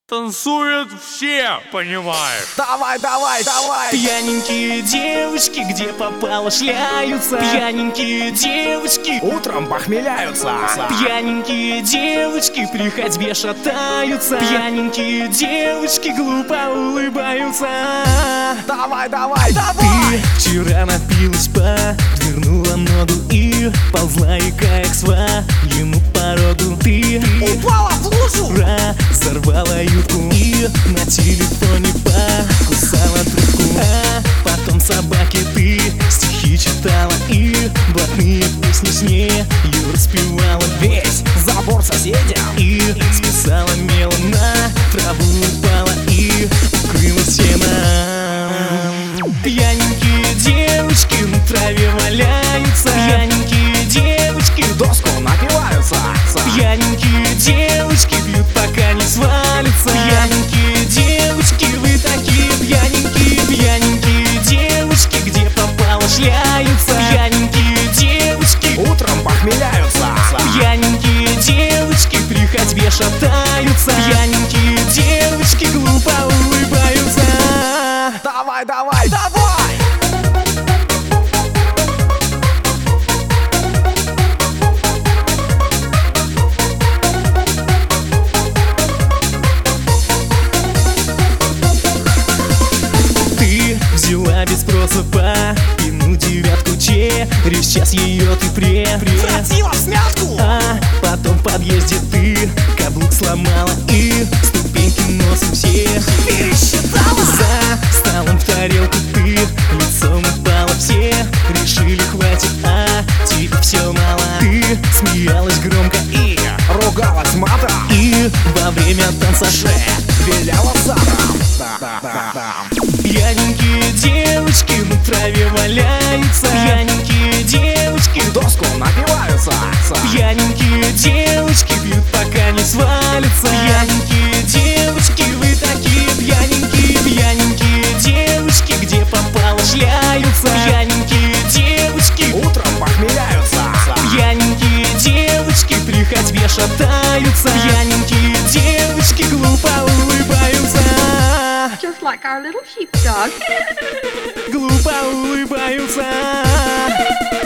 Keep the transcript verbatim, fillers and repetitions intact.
Танцуют все, понимаешь? Давай, давай, давай! Пьяненькие девочки, где попало, шляются. Пьяненькие девочки утром похмеляются. Пьяненькие девочки при ходьбе шатаются. Пьяненькие девочки глупо улыбаются. Давай, давай, давай! Ты вчера напилась, подвернула ногу и ползла ика как свадьба ему порогу. Ты упала в лужу, разорвала юбку и на телефоне покусала трубку. А потом собаке ты стихи читала и блатные песни с нею распевала. Весь забор соседям и списала мелом, на траву упала и укрылась сеном. Пьяненькие девочки на траве валяются. Пьяненькие девочки в доску напиваются. Пьяненькие девочки пьют, пока не свалятся. Пьяненькие девочки, вы такие пьяненькие. Пьяненькие девочки, где попало, шляются. Пьяненькие девочки утром похмеляются. Пьяненькие девочки при ходьбе шатаются. Пьяненькие девочки глупо улыбаются. Давай, давай, давай! Взяла без спроса по пину девятку, через час ее ты пре вратила в смятку. А потом в подъезде ты каблук сломала и ступеньки носом все пересчитала. За столом в тарелку ты лицом упала. Все решили хватит, а тебе все мало. Ты смеялась громко и ругалась матом и во время танца виляла задом. Пьяненькие девочки на траве валяются. Пьяненькие девочки в доску напиваются. Пьяненькие девочки пьют, пока не свалятся. Пьяненькие девочки, вы такие пьяненькие. Пьяненькие девочки, где попало, шляются. Пьяненькие девочки утром похмеляются. Пьяненькие девочки при ходьбе шатаются. Пьяненькие девочки глупо улыбаются. Just like our little sheepdog. Глупо улыбаются.